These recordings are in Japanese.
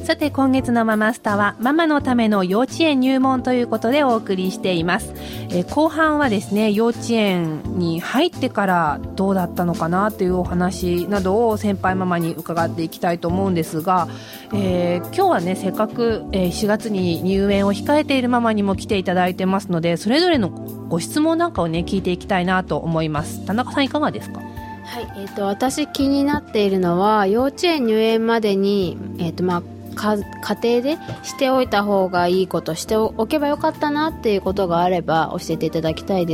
さて今月のママスタはママのための幼稚園入門ということでお送りしています。後半はですね、幼稚園に入ってからどうだったのかなというお話などを先輩ママに伺っていきたいと思うんですが、今日はね、せっかく4月に入園を控えているママにも来ていただいてますので、それぞれのご質問なんかをね聞いていきたいなと思います。田中さんいかがですか？ はい、私気になっているのは、幼稚園入園までに、家庭でしておいた方がいいこと、しておけばよかったなっていうことがあれば教えていただきたいです。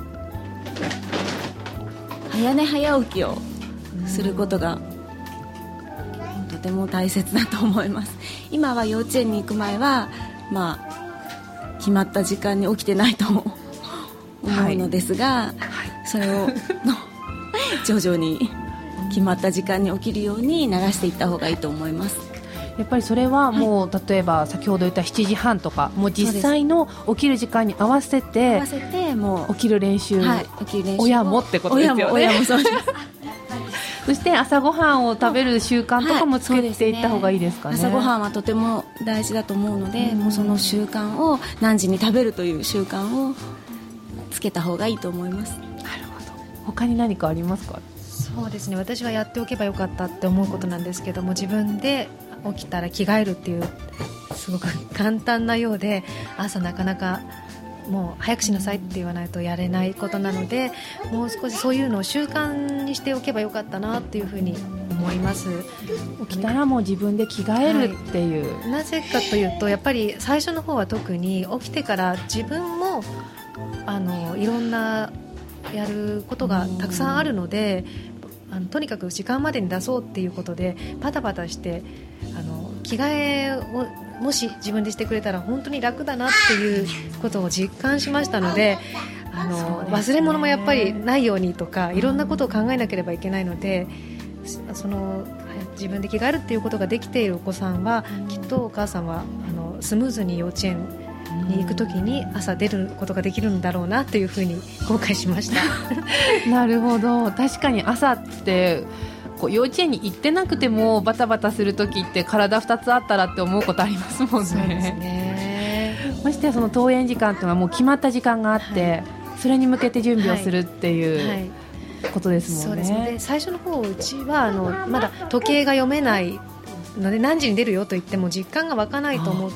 早寝早起きをすることがとても大切だと思います。今は幼稚園に行く前は、決まった時間に起きてないと思うのですが、それを徐々に決まった時間に起きるように流していった方がいいと思います。 やっぱりそれはもう、例えば先ほど言った7時半とか、もう実際の起きる時間に合わせてもう起きる練習、親もってことですよね。 親もそうですそして朝ごはんを食べる習慣とかもつけていった方がいいですかね。 朝ごはんはとても大事だと思うので、もうその習慣を、何時に食べるという習慣をつけた方がいいと思います。 なるほど。他に何かありますか？ そうですね、私はやっておけばよかったって思うことなんですけども、自分で起きたら着替えるっていうすごく簡単なようで、朝なかなかもう早くしなさいって言わないとやれないことなので、もう少しそういうのを習慣にしておけばよかったなっていうふうに思います。 起きたらもう自分で着替えるっていう、 なぜかというと、やっぱり最初の方は特に起きてから自分もいろんなやることがたくさんあるので、とにかく時間までに出そうっていうことでパタパタして着替えをもし自分でしてくれたら本当に楽だなっていうことを実感しましたので、忘れ物もやっぱりないようにとか、いろんなことを考えなければいけないので、自分で着替えるっていうことができているお子さんは、きっとお母さんはスムーズに幼稚園に行くときに朝出ることができるんだろうなというふうに後悔しましたなるほど。確かに朝って幼稚園に行ってなくてもバタバタするときって体2つあったらって思うことありますもんね。 そうですね。 ましてやその登園時間っていうのはもう決まった時間があって、それに向けて準備をするっていうことですもんね。 そうですね。最初の方、うちはまだ時計が読めないので、何時に出るよと言っても実感が湧かないと思って、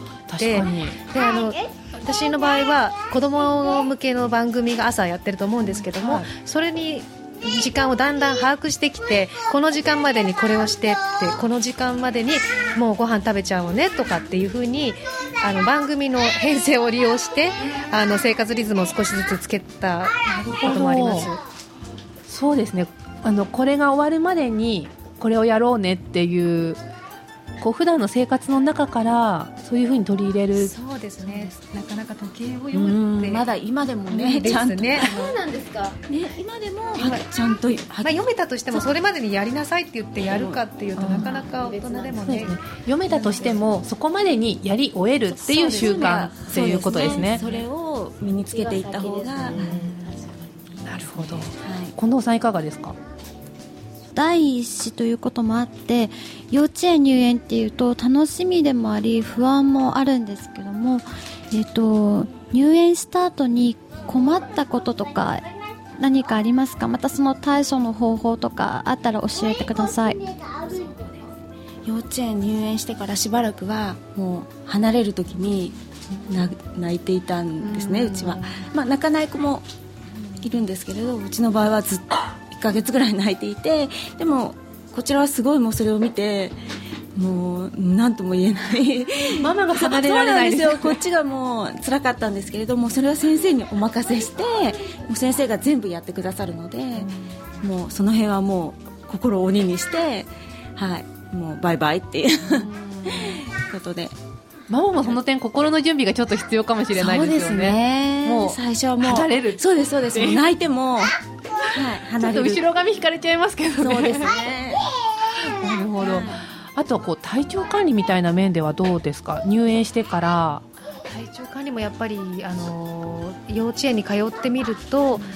で私の場合は子ども向けの番組が朝やってると思うんですけども、それに時間をだんだん把握してきて、この時間までにこれをしてって、この時間までにもうご飯食べちゃおうねとかっていう風に番組の編成を利用して生活リズムを少しずつつけたこともあります。 そうですね。これが終わるまでにこれをやろうねっていう、普段の生活の中からそういう風に取り入れる。 そうですね。なかなか時計を読むってまだ今でもね、 ですね。 そうなんですか、 今でもちゃんと、 読めたとしてもそれまでにやりなさいって言ってやるかっていうと、なかなか大人でもね、 読めたとしてもそこまでにやり終えるっていう習慣っていうことですね。 それを身につけていった方が、なるほど。近藤さんいかがですか？ 第一子ということもあって、幼稚園入園っていうと楽しみでもあり不安もあるんですけども、入園した後に困ったこととか何かありますか？またその対処の方法とかあったら教えてください。 幼稚園入園してからしばらくはもう離れる時に泣いていたんですね。うちは、泣かない子もいるんですけれど、うちの場合はずっと1ヶ月ぐらい泣いていて、でもこちらはすごいもうそれを見て、もう何とも言えないママが離れられないですよ。 こっちがもう辛かったんですけれども、それは先生にお任せして、もう先生が全部やってくださるので、もうその辺はもう心を鬼にして、もうバイバイっていうことで、 ママもその点心の準備がちょっと必要かもしれないですよね。 そうですね。 もう最初はもう離れる。 そうですそうです。泣いても離れる。 ちょっと後ろ髪引かれちゃいますけどね。 そうですね。 なるほど。あとは体調管理みたいな面ではどうですか？入園してから体調管理もやっぱり幼稚園に通ってみると、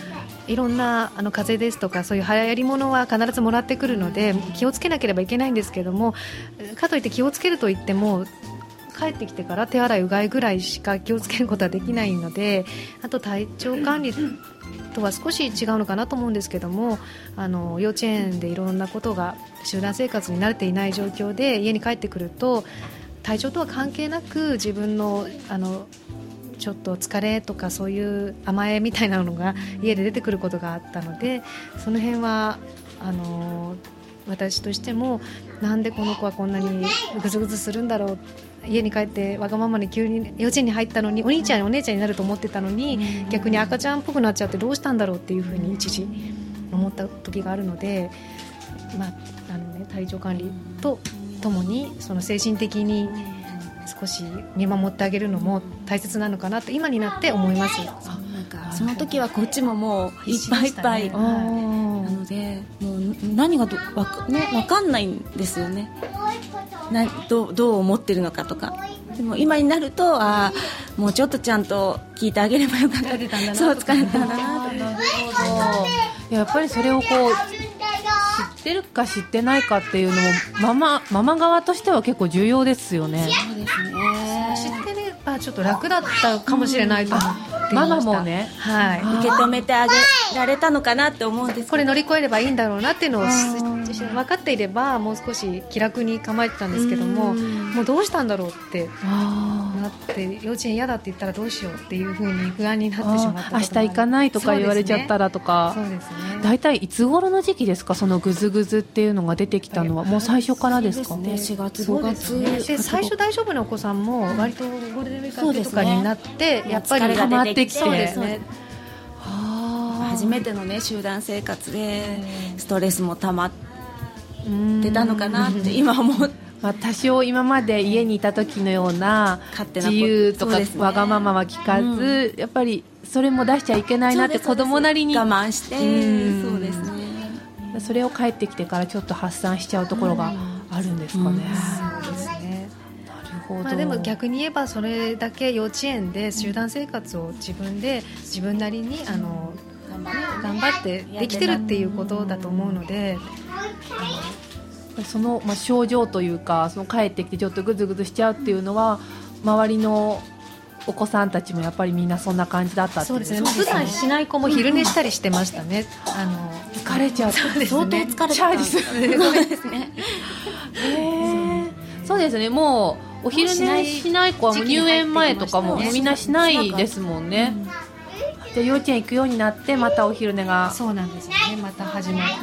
いろんな風邪ですとかそういう流行り物は必ずもらってくるので気をつけなければいけないんですけども、かといって気をつけるといっても帰ってきてから手洗いうがいぐらいしか気をつけることはできないので、あと体調管理とは少し違うのかなと思うんですけども、幼稚園でいろんなことが集団生活に慣れていない状況で家に帰ってくると体調とは関係なく自分のちょっと疲れとかそういう甘えみたいなのが家で出てくることがあったので、その辺は私としてもなんでこの子はこんなにぐずぐずするんだろう、家に帰ってわがままに急に幼稚園に入ったのにお兄ちゃんお姉ちゃんになると思ってたのに逆に赤ちゃんっぽくなっちゃってどうしたんだろうっていうふうに一時思った時があるので、体調管理とともにその精神的に少し見守ってあげるのも大切なのかなって今になって思います。 その時はこっちももういっぱいいっぱいなので、もう何が分かんないんですよね。どう思ってるのかとか。でも今になるともうちょっとちゃんと聞いてあげればよかった。疲れてたんだな。そう疲れてたんだなと。 やっぱりそれをこう知ってるか知ってないかっていうのもママ側としては結構重要ですよね。 そうですね。 知ってればちょっと楽だったかもしれないと思っていました。 ママもね、 はい、受け止めてあげられたのかなって思うんですけど、 これ乗り越えればいいんだろうなっていうのを分かっていればもう少し気楽に構えてたんですけども、もうどうしたんだろうってなって幼稚園嫌だって言ったらどうしようっていう風に不安になってしまった。 明日行かないとか言われちゃったらとか。 そうですね。 だいたいいつ頃の時期ですか、そのグズグズっていうのが出てきたのは。もう最初からですか。 4月5月で最初大丈夫なお子さんも割とゴールデンウィーク明けとかになって、やっぱり疲れが出てきて、 そうですね。 初めてのね集団生活でストレスも溜まってたのかなって今思って。 多少今まで家にいた時のような自由とかわがままは聞かず、やっぱりそれも出しちゃいけないなって子供なりに我慢して、そうですね。 それを帰ってきてからちょっと発散しちゃうところがあるんですかね。 そうですね。 なるほど。 でも逆に言えばそれだけ幼稚園で集団生活を自分なりに頑張ってできてるっていうことだと思うので、 その、症状というかその帰ってきてちょっとグズグズしちゃうっていうのは周りのお子さんたちもやっぱりみんなそんな感じだったっていう。 そうですね。普段しない子も昼寝したりしてましたね。 疲れちゃう。 相当疲れちゃう。そうですね。 そうですね。もうお昼寝しない子はもう入園前とかもみんなしないですもんね。じゃあ幼稚園行くようになってまたお昼寝が。 そうなんですよね。また始まって。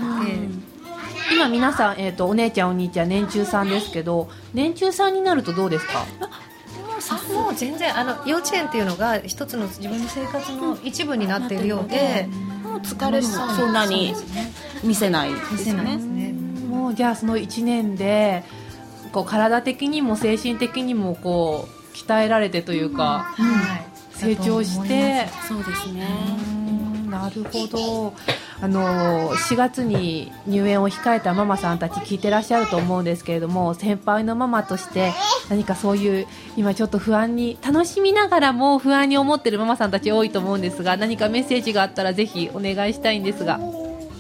今皆さん、お姉ちゃんお兄ちゃん年中さんですけど、年中さんになるとどうですか？ もう全然幼稚園っていうのが一つの自分の生活の一部になっているようで、 もう疲れもそんなに見せないですね。 もうじゃあその1年でこう体的にも精神的にもこう鍛えられてというか、成長して。 そうですね。 なるほど。4月に入園を控えたママさんたち聞いてらっしゃると思うんですけれども、先輩のママとして何かそういう今ちょっと不安に楽しみながらも不安に思ってるママさんたち多いと思うんですが、何かメッセージがあったらぜひお願いしたいんですが。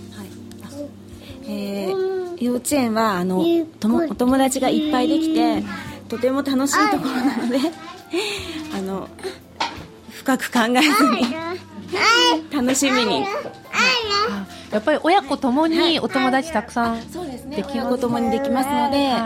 幼稚園はお友達がいっぱいできてとても楽しいところなので深く考えずに楽しみに。 やっぱり親子ともにお友達たくさんできます。親子ともにできますので、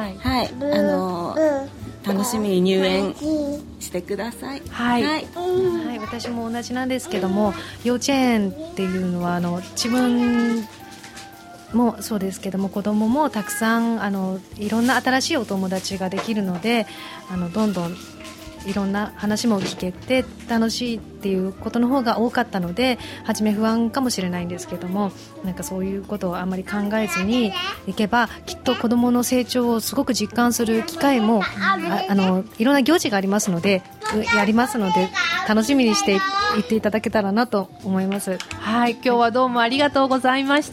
楽しみに入園してください。 私も同じなんですけども、幼稚園っていうのは自分もそうですけども子供もたくさんいろんな新しいお友達ができるのでどんどんいろんな話も聞けて楽しいっていうことの方が多かったので、初め不安かもしれないんですけども、なんかそういうことをあんまり考えずにいけばきっと子どもの成長をすごく実感する機会もいろんな行事がありますので楽しみにしていっていただけたらなと思います。 はい、今日はどうもありがとうございました。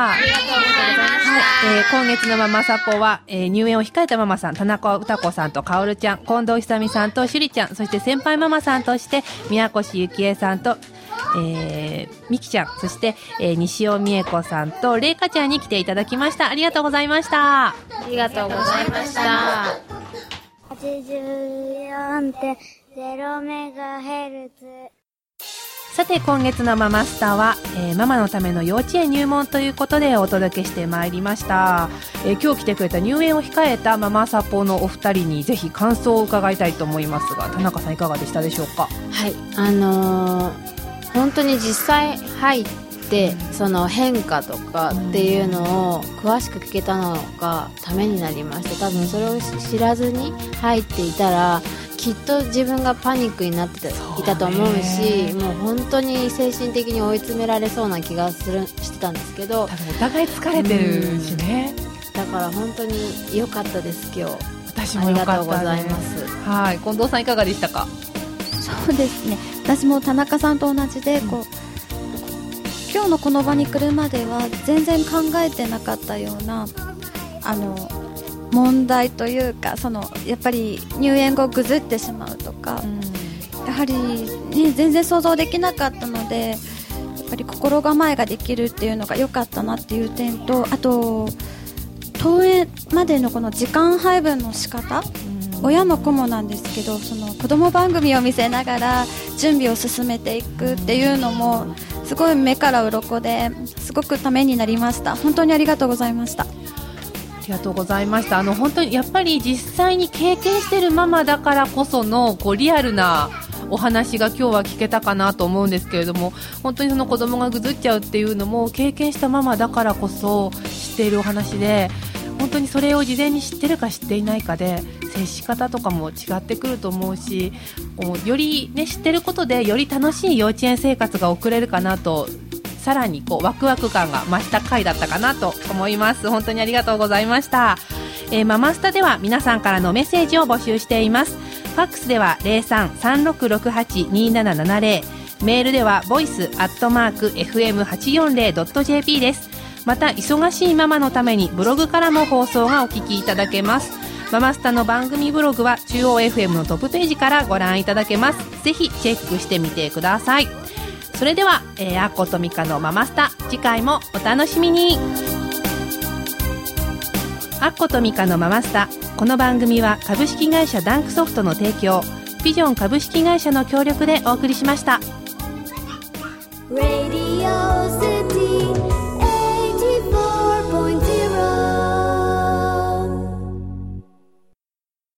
ありがとうございました。 今月のママサポは、入園を控えたママさん田中歌子さんとかおるちゃん、近藤久美さんとしゅりちゃん、そして先輩ママさんとして宮越ゆきえさんとみきちゃん、そして、西尾美恵子さんとれいかちゃんに来ていただきました。ありがとうございました。 ありがとうございました。 84.0 メガヘルツ。 さて今月のママスタは、ママのための幼稚園入門ということでお届けしてまいりました。今日来てくれた入園を控えたママサポのお二人にぜひ感想を伺いたいと思いますが、田中さんいかがでしたでしょうか？ はい、本当に実際入ってその変化とかっていうのを詳しく聞けたのがためになりました。多分それを知らずに入っていたらきっと自分がパニックになっていたと思うし、もう本当に精神的に追い詰められそうな気がしてたんですけど、 多分お互い疲れてるしね、 だから本当に良かったです。今日私も良かったです。 ありがとうございます。 はい、近藤さんいかがでしたか？ そうですね、私も田中さんと同じで今日のこの場に来るまでは全然考えてなかったような問題というか、やっぱり入園後ぐずってしまうとか、やはり、ね、全然想像できなかったので、やっぱり心構えができるっていうのが良かったなっていう点と、あと登園までのこの時間配分の仕方、親も子もなんですけど、子供番組を見せながら準備を進めていくっていうのもすごい目から鱗ですごくためになりました。本当にありがとうございました。 ありがとうございました。本当にやっぱり実際に経験しているママだからこそのリアルなお話が今日は聞けたかなと思うんですけれども、本当に子供がぐずっちゃうっていうのも経験したママだからこそ知っているお話で、本当にそれを事前に知ってるか知っていないかで接し方とかも違ってくると思うし、より、ね、知ってることでより楽しい幼稚園生活が送れるかなと、さらにワクワク感が増した回だったかなと思います。本当にありがとうございました。ママスタでは皆さんからのメッセージを募集しています。ファックスでは 03-3668-2770、メールでは voice@fm840.jp です。また忙しいママのためにブログからも放送がお聞きいただけます。ママスタの番組ブログは中央 FM のトップページからご覧いただけます。ぜひチェックしてみてください。それでは、アッコとミカのママスタ、次回もお楽しみに。アッコとミカのママスタ、この番組は株式会社ダンクソフトの提供、ビジョン株式会社の協力でお送りしました。 Radio